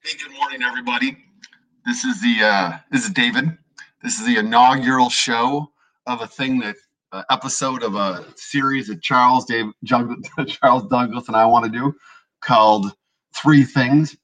Hey, good morning, everybody. This is David. This is the inaugural show of a thing that episode of a series that Charles Douglas and I want to do called Three Things.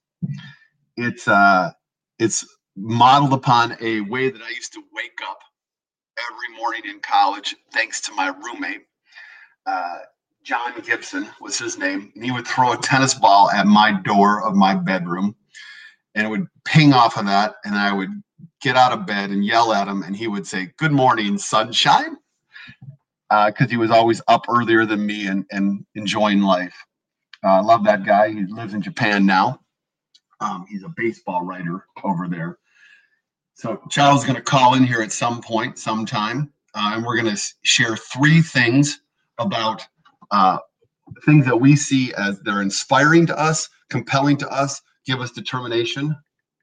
It's modeled upon a way that I used to wake up every morning in college, thanks to my roommate. John Gibson was his name, and he would throw a tennis ball at my door of my bedroom, and it would ping off of that, and I would get out of bed and yell at him, and he would say, "Good morning, sunshine," because he was always up earlier than me and enjoying life. I love that guy. He lives in Japan now. He's a baseball writer over there. So Charles is going to call in here at some point, sometime, and we're going to share three things about things that we see as they're inspiring to us, compelling to us, give us determination.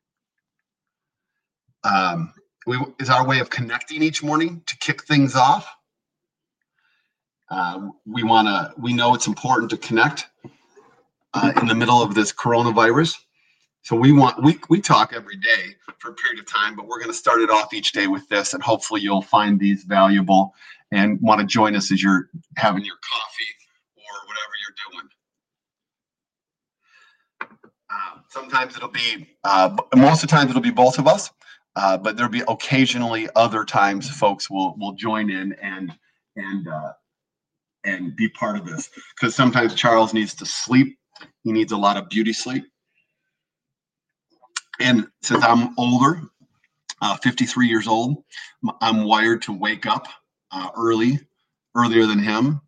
Is our way of connecting each morning to kick things off. We know it's important to connect in the middle of this coronavirus. So we talk every day for a period of time, but we're going to start it off each day with this, and hopefully you'll find these valuable and want to join us as you're having your coffee or whatever you're doing. Sometimes it'll be, most of the times it'll be both of us, but there'll be occasionally other times folks will join in and be part of this, because sometimes Charles needs to sleep. He needs a lot of beauty sleep. And since I'm older, 53 years old, I'm wired to wake up earlier than him.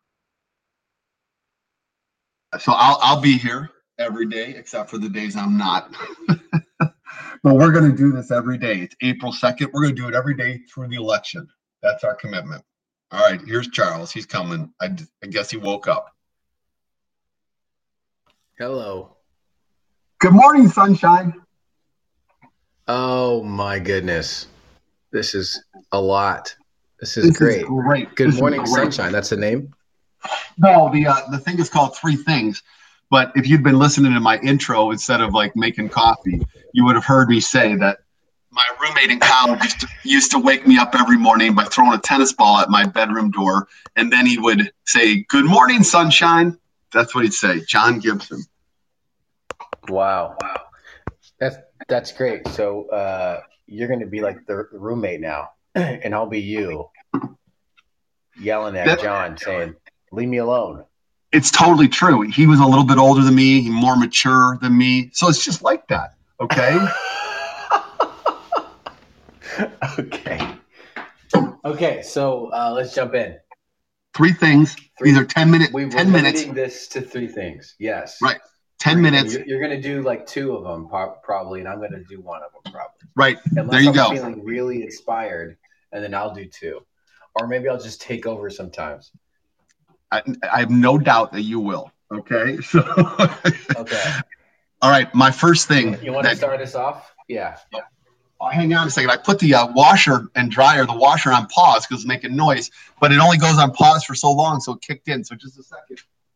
So I'll be here every day except for the days I'm not. But we're going to do this every day. It's April 2nd. We're going to do it every day through the election. That's our commitment. All right, here's Charles. He's coming. I guess he woke up. Hello. Good morning, sunshine. Oh my goodness. This is a lot. This is great. Good morning, sunshine. That's the name? No, the thing is called Three Things. But if you'd been listening to my intro instead of like making coffee, you would have heard me say that my roommate in college used to wake me up every morning by throwing a tennis ball at my bedroom door, and then he would say, "Good morning, sunshine." That's what he'd say. John Gibson. Wow. That's great. So you're going to be like the roommate now, and I'll be you yelling at John saying, "Leave me alone." It's totally true. He was a little bit older than me, more mature than me. So it's just like that. Okay. Okay. So let's jump in. Three things. These are 10 minutes. We're 10 minutes. limiting this to three things. Yes. Right. 10 minutes. You're going to do like two of them probably, and I'm going to do one of them probably. Right. Unless there you go. I'm feeling really inspired, and then I'll do two. Or maybe I'll just take over sometimes. I have no doubt that you will. Okay. So. Okay. All right. My first thing. You want to start us off? Yeah. Oh, hang on a second. I put the washer and dryer, the washer on pause because it's making noise, but it only goes on pause for so long, so it kicked in. So just a second.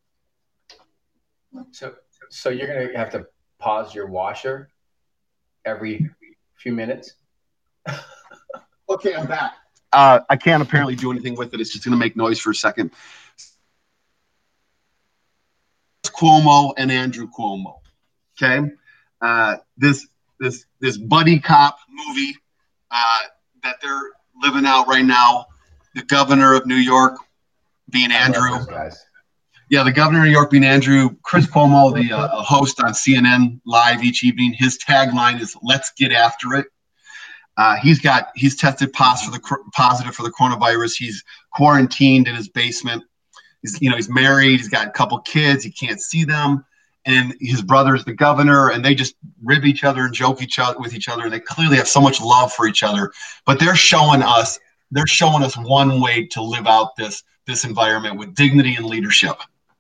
So you're going to have to pause your washer every few minutes? Okay, I'm back. I can't apparently do anything with it. It's just going to make noise for a second. Cuomo and Andrew Cuomo. Okay, this buddy cop movie that they're living out right now. The governor of New York being Andrew. Yeah, the governor of New York being Andrew. Chris Cuomo, the host on CNN Live each evening. His tagline is "Let's get after it." He's tested positive for the coronavirus. He's quarantined in his basement. He's married. He's got a couple kids. He can't see them, and his brother's the governor. And they just rib each other and joke with each other. And they clearly have so much love for each other. But they're showing us one way to live out this environment with dignity and leadership.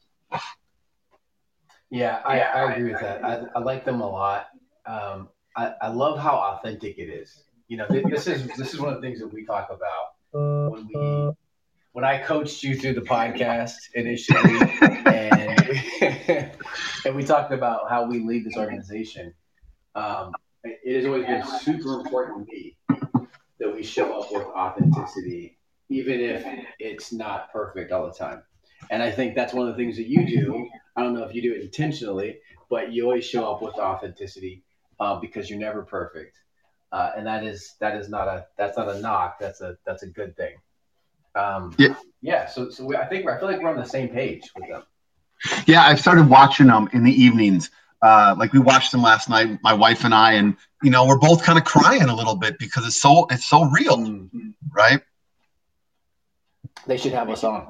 Yeah, I agree with that. I like them a lot. I love how authentic it is. This is one of the things that we talk about when I coached you through the podcast initially, and we talked about how we lead this organization. it has always been super important to me that we show up with authenticity, even if it's not perfect all the time. And I think that's one of the things that you do. I don't know if you do it intentionally, but you always show up with authenticity because you're never perfect, and that is not a that's not a knock. That's a good thing. Um, Yeah, yeah. I feel like we're on the same page with them. yeah. I've started watching them in the evenings. Like we watched them last night, my wife and I, and we're both kind of crying a little bit because it's so real, Mm. right? They should have us on.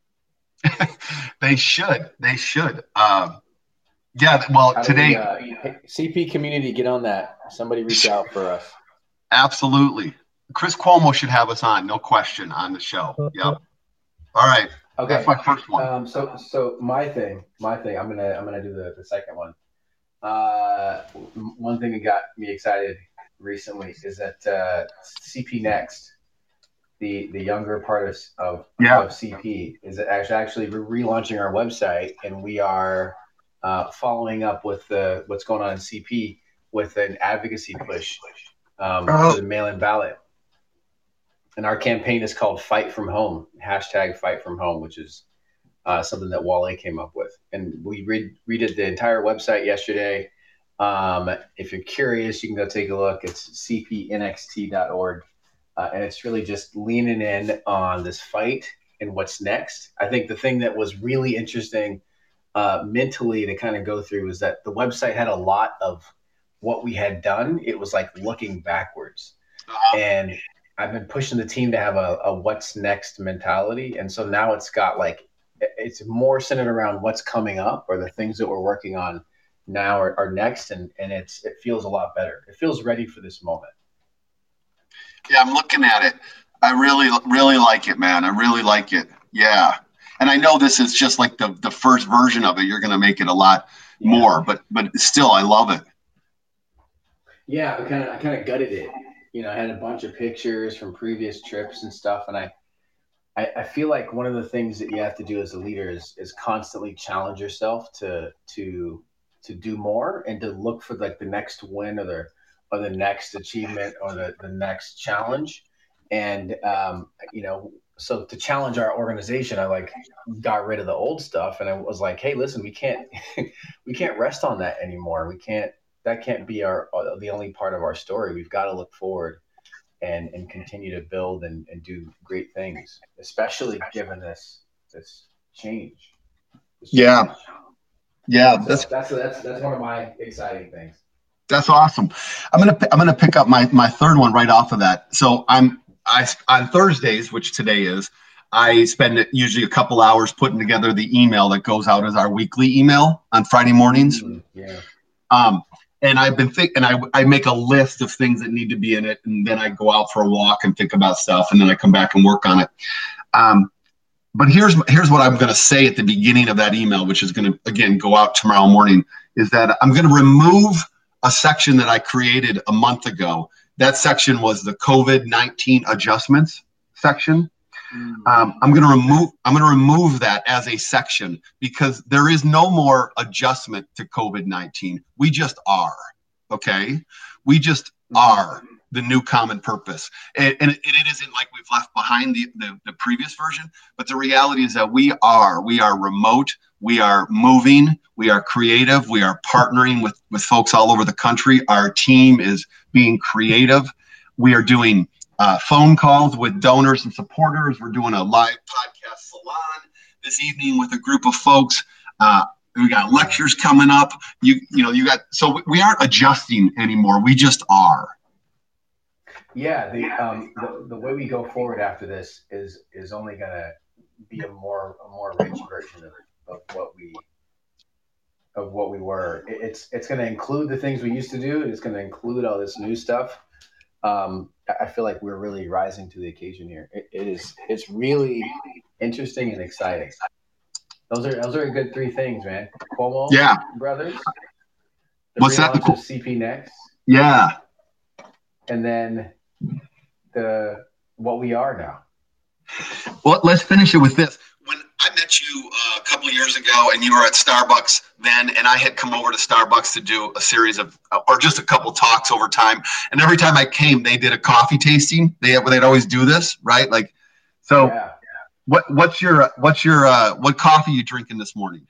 They should. Yeah. Well, How do we, today, CP community, get on that? Somebody reach out for us. absolutely. Chris Cuomo should have us on, no question, on the show. Yep. All right. That's Okay. my first one. So my thing. I'm gonna do the second one. One thing that got me excited recently is that CP Next, the younger part Yeah. of CP, is actually we're relaunching our website, and we are following up with what's going on in CP with an advocacy push for Oh, the mail-in ballot. And our campaign is called Fight From Home, hashtag Fight From Home, which is something that Wale came up with. And we redid the entire website yesterday. If you're curious, you can go take a look. It's cpnxt.org. And it's really just leaning in on this fight and what's next. I think the thing that was really interesting mentally to kind of go through is that the website had a lot of what we had done. It was like looking backwards. And I've been pushing the team to have a what's next mentality. And so now it's more centered around what's coming up or the things that we're working on now are next. And it feels a lot better. It feels ready for this moment. yeah. I'm looking at it. I really, really like it, man. I really like it. Yeah. And I know this is just like the first version of it. You're going to make it a lot Yeah. more, but still, I love it. Yeah. I kind of gutted it. I had a bunch of pictures from previous trips and stuff. And I feel like one of the things that you have to do as a leader is constantly challenge yourself to do more and to look for like the next win or the next achievement or the next challenge. And so to challenge our organization, I like got rid of the old stuff and I was like, hey, listen, we can't we can't rest on that anymore. We can't that can't be our the only part of our story. We've got to look forward and continue to build and do great things, especially given this change. This change. Yeah. Yeah. So that's one of my exciting things. That's awesome. I'm gonna pick up my third one right off of that. So I on Thursdays, which today is, I spend usually a couple hours putting together the email that goes out as our weekly email on Friday mornings. Yeah. Um, and I've been thinking, I make a list of things that need to be in it, and then I go out for a walk and think about stuff, and then I come back and work on it. Um, but here's what I'm going to say at the beginning of that email, which is going to again go out tomorrow morning, is that I'm going to remove a section that I created a month ago. That section was the COVID-19 adjustments section. I'm going to remove that as a section because there is no more adjustment to COVID-19. We just are. Okay, we just are the new common purpose, and it isn't like we've left behind the previous version. But the reality is that we are remote. We are moving. We are creative. We are partnering with folks all over the country. Our team is being creative. We are doing phone calls with donors and supporters. We're doing a live podcast salon this evening with a group of folks. We got lectures coming up. You got, so we aren't adjusting anymore. We just are. Yeah. The way we go forward after this is only gonna be a more rich version of what we were. It's going to include the things we used to do. It's going to include all this new stuff. I feel like we're really rising to the occasion here. It's really interesting and exciting. Those are a good three things, man. Cuomo Yeah. brothers, the What's that? relaunch of CP Next, Yeah. and then the what we are now. Well, let's finish it with this. when I met you a couple of years ago, and you were at Starbucks then, and I had come over to Starbucks to do a series of, or just a couple talks over time. And every time I came, they did a coffee tasting. They'd always do this, right? Like, so Yeah. what coffee you drinking this morning?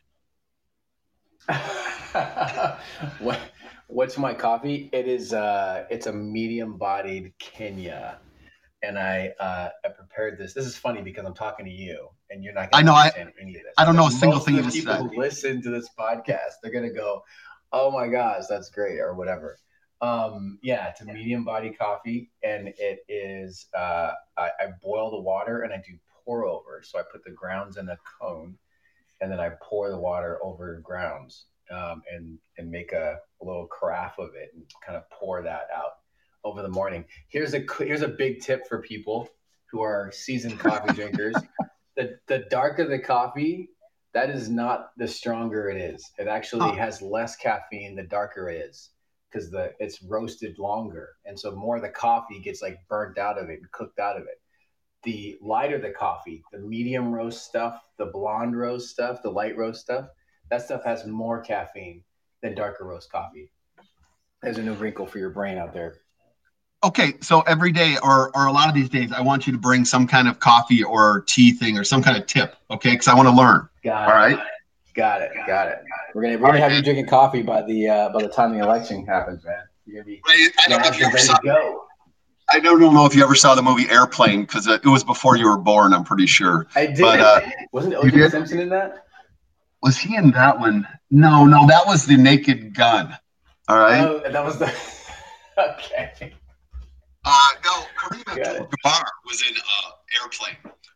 What's my coffee? It is it's a medium-bodied Kenya, and I prepared this. This is funny because I'm talking to you, and you're not going to understand any of this. I don't know a single thing you just said. Most of the people who listen to this podcast, they're going to go, "Oh my gosh, that's great," or whatever. Yeah, it's a medium-bodied coffee, and it is. I boil the water and I do pour over. So I put the grounds in a cone, and then I pour the water over grounds. And make a little carafe of it and kind of pour that out over the morning. Here's a big tip for people who are seasoned coffee drinkers. The darker the coffee, that is not the stronger it is. It actually has less caffeine the darker it is because it's roasted longer. And so more of the coffee gets like burnt out of it and cooked out of it. The lighter the coffee, the medium roast stuff, the blonde roast stuff, the light roast stuff, that stuff has more caffeine than darker roast coffee. There's a new wrinkle for your brain out there. Okay, so every day or a lot of these days, I want you to bring some kind of coffee or tea thing or some kind of tip, okay? Because I want to learn. Got it. All right. Got it. We're gonna have you drinking coffee by the time the election happens, man. You're gonna be ready to go. I don't know if you ever saw the movie Airplane because it was before you were born. I'm pretty sure. I did. But, wasn't O.J. Simpson in that? Was he in that one? No, that was The Naked Gun. All right. Oh, that was the. Okay. No, Kareem Abdul-Jabbar was in Airplane.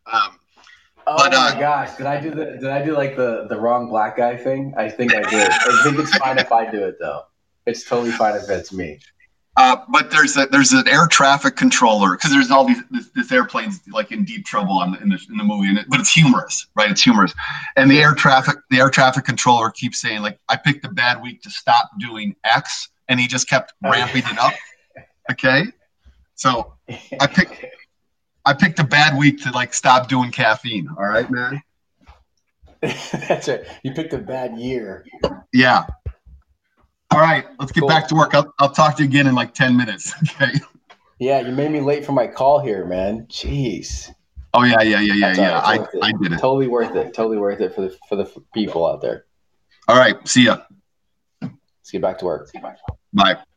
My gosh! Did I do like the wrong black guy thing? I think I did. I think it's fine if I do it though. It's totally fine if it's me. But there's an air traffic controller because there's all this airplane's like in deep trouble in the movie, but it's humorous, right? It's humorous, and the air traffic controller keeps saying like, "I picked a bad week to stop doing X," and he just kept ramping it up. Okay, so I picked a bad week to like stop doing caffeine. All right, man. That's right. You picked a bad year. Yeah. All right, let's get back to work. I'll talk to you again in like 10 minutes. Okay. Yeah, you made me late for my call here, man. Jeez. Oh yeah. I did it. Totally worth it. Totally worth it for the people out there. All right. See ya. Let's get back to work. Bye.